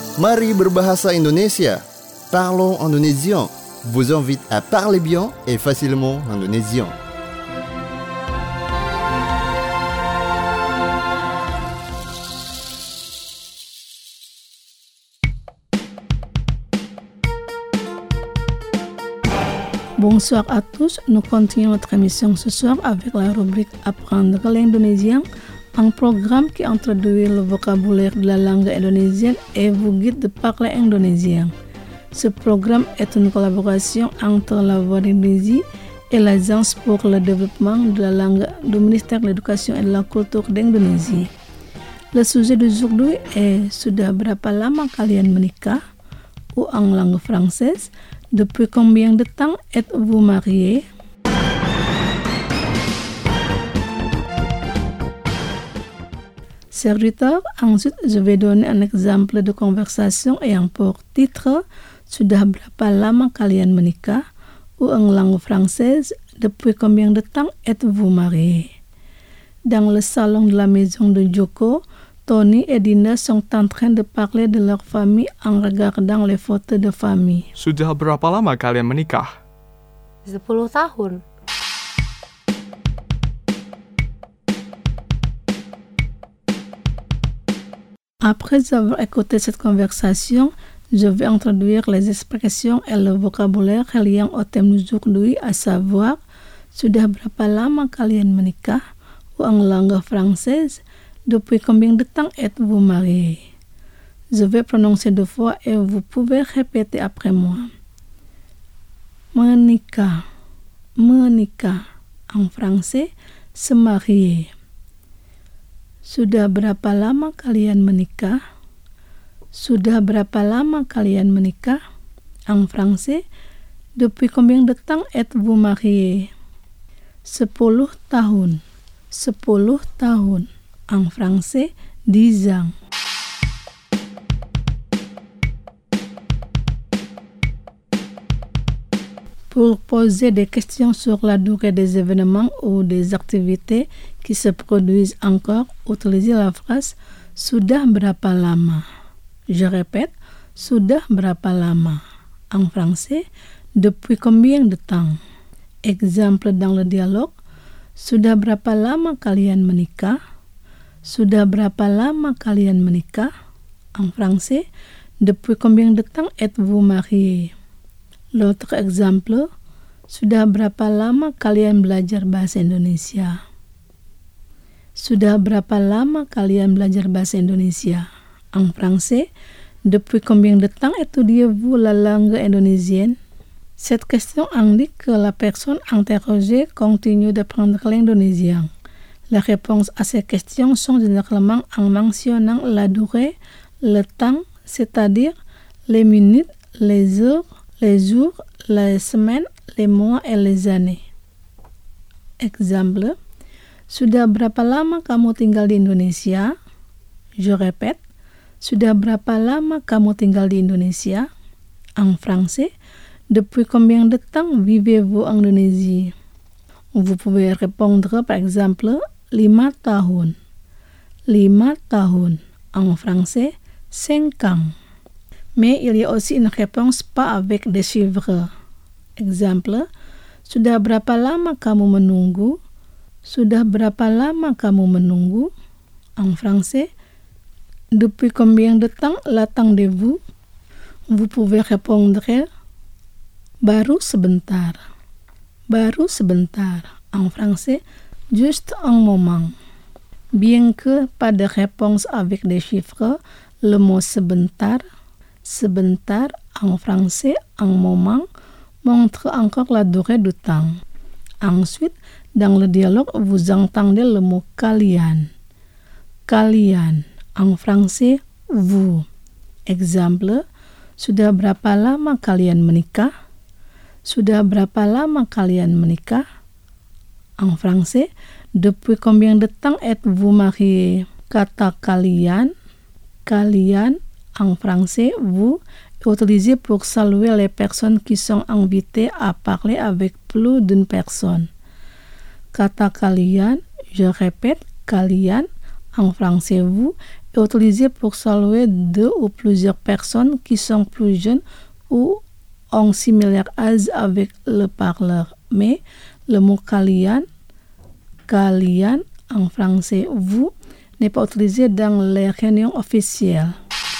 Mari berbahasa Indonesia. Parlons indonésien. Vous invite à parler bien et facilement indonésien. Bonsoir à tous, nous continuons notre émission ce soir avec la rubrique Apprendre l'indonésien, un programme qui introduit le vocabulaire de la langue indonésienne et vous guide de parler indonésien. Ce programme est une collaboration entre la Voix d'Indonésie et l'Agence pour le développement de la langue du ministère de l'Éducation et de la Culture d'Indonésie. Le sujet d'aujourd'hui est Sudah berapa lama kalian menikah? Ou en langue française, Depuis combien de temps êtes-vous marié? Chers auditeurs, ensuite je vais donner un exemple de conversation ayant pour titre Sudah berapa lama kalian menikah? Ou en langue française, Depuis combien de temps êtes-vous marié? Dans le salon de la maison de Joko, Tony et Dinda sont en train de parler de leur famille en regardant les photos de famille. Sudah berapa lama kalian menikah? 10 tahun. Après avoir écouté cette conversation, je vais introduire les expressions et le vocabulaire liant au thème d'aujourd'hui, à savoir Sudah berapa lama kalian menikah? Ou en langue française, Depuis combien de temps êtes-vous marié? Je vais prononcer 2 fois et vous pouvez répéter après moi. Menikah. Menikah. En français, se marier. Sudah berapa lama kalian menikah? Sudah berapa lama kalian menikah? En français, depuis combien de temps êtes-vous marié? 10 tahun. 10 tahun. En français, 10 ans. Pour poser des questions sur la durée des événements ou des activités qui se produisent encore, utilisez la phrase Sudah berapa lama? Je répète, Sudah berapa lama? En français, depuis combien de temps? Exemple dans le dialogue, Sudah berapa lama kalian menikah? Sudah berapa lama kalian menikah? En français, depuis combien de temps êtes-vous marié? L'autre exemple, Sudah berapa lama kalian belajar bahasa Indonesia? Sudah berapa lama kalian belajar bahasa Indonesia? En français, depuis combien de temps étudiez-vous la langue indonésienne? Cette question indique que la personne interrogée continue d'apprendre l'indonésien. Les réponses à ces questions sont généralement en mentionnant la durée, le temps, c'est-à-dire les minutes, les heures, les jours, les semaines, les mois et les années. Exemple, Sudah berapa lama kamu tinggal di Indonesia? Je répète, Sudah berapa lama kamu tinggal di Indonesia? En français, depuis combien de temps vivez-vous en Indonésie? Vous pouvez répondre par exemple 5 tahun. 5 tahun. En français, 5 ans. Mais il y a aussi une réponse pas avec des chiffres. Exemple, Sudah berapa lama kamu menunggu? Sudah berapa lama kamu menunggu? En français, depuis combien de temps l'attendez-vous? Vous pouvez répondre baru sebentar. Baru sebentar. En français, juste un moment. Bien que pas de réponse avec des chiffres, le mot sebentar en français, un moment, montre encore la durée du temps. Ensuite, dans le dialogue, vous entendez le mot kalian. Kalian, en français, vous. Exemple, Sudah berapa lama kalian menikah? Sudah berapa lama kalian menikah? En français, depuis combien de temps êtes-vous marié? Kata kalian, en français, vous, est utilisé pour saluer les personnes qui sont invitées à parler avec plus d'une personne. Kata kalian, je répète, kalian, en français, vous, est utilisé pour saluer deux ou plusieurs personnes qui sont plus jeunes ou ont similaire âge avec le parleur. Mais le mot kalian en français vous n'est pas utilisé dans les réunions officielles.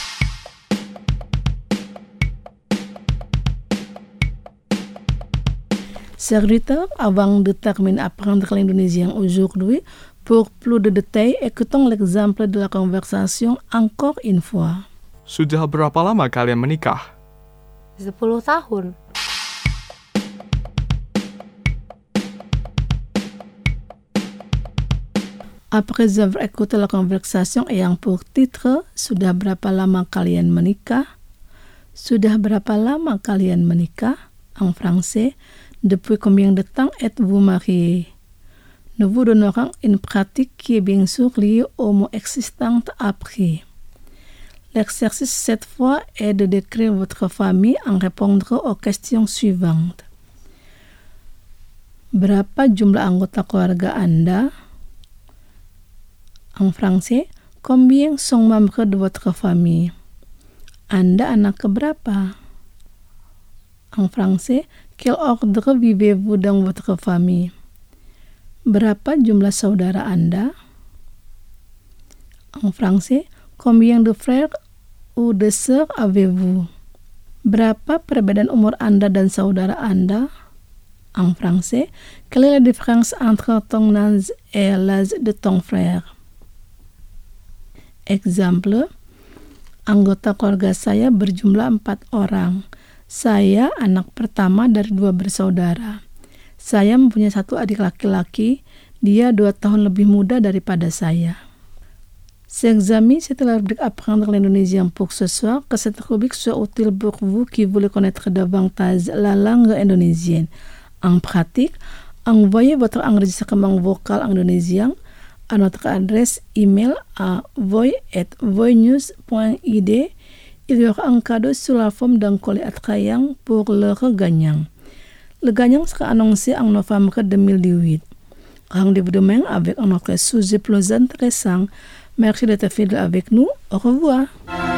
Chers auditeurs, avant de terminer apprendre l'indonésien aujourd'hui, pour plus de détails, écoutons l'exemple de la conversation encore une fois. Sudah berapa lama kalian menikah? 10 tahun. Après avoir écouté la conversation ayant pour titre Sudah berapa lama kalian menikah? Sudah berapa lama kalian menikah? En français, depuis combien de temps êtes-vous mariés? Nous vous donnerons une pratique qui est bien sûr liée aux mots existants après. L'exercice cette fois est de décrire votre famille en répondant aux questions suivantes. Berapa jumlah anggota keluarga Anda? En français, combien sont membres de votre famille? Anda anak keberapa? En français, quel ordre vivez-vous dans votre famille? Berapa jumlah saudara Anda? En français, combien de frères ou de sœurs avez-vous? Berapa perbedaan umur Anda dan saudara Anda? En français, quelle est la différence entre ton âge et l'âge de ton frère? Exemple, anggota keluarga saya berjumlah 4 orang. Saya anak pertama dari 2 bersaudara. Saya mempunyai 1 adik laki-laki, dia 2 tahun lebih muda daripada saya. Chers amis, c'était la rubrique Apprendre l'indonésien pour ce soir. Que cette rubrique soit utile pour vous qui voulez connaître davantage la langue indonésienne. En pratique, envoyez votre enregistrement vocal indonésien à notre adresse email à voy@voynews.id. Il y aura un cadeau sur la forme d'un collier attrayant pour le gagnant. Le gagnant sera annoncé en novembre 2018. Rendez-vous demain avec un autre sujet plus intéressant. Merci d'être fidèle avec nous. Au revoir.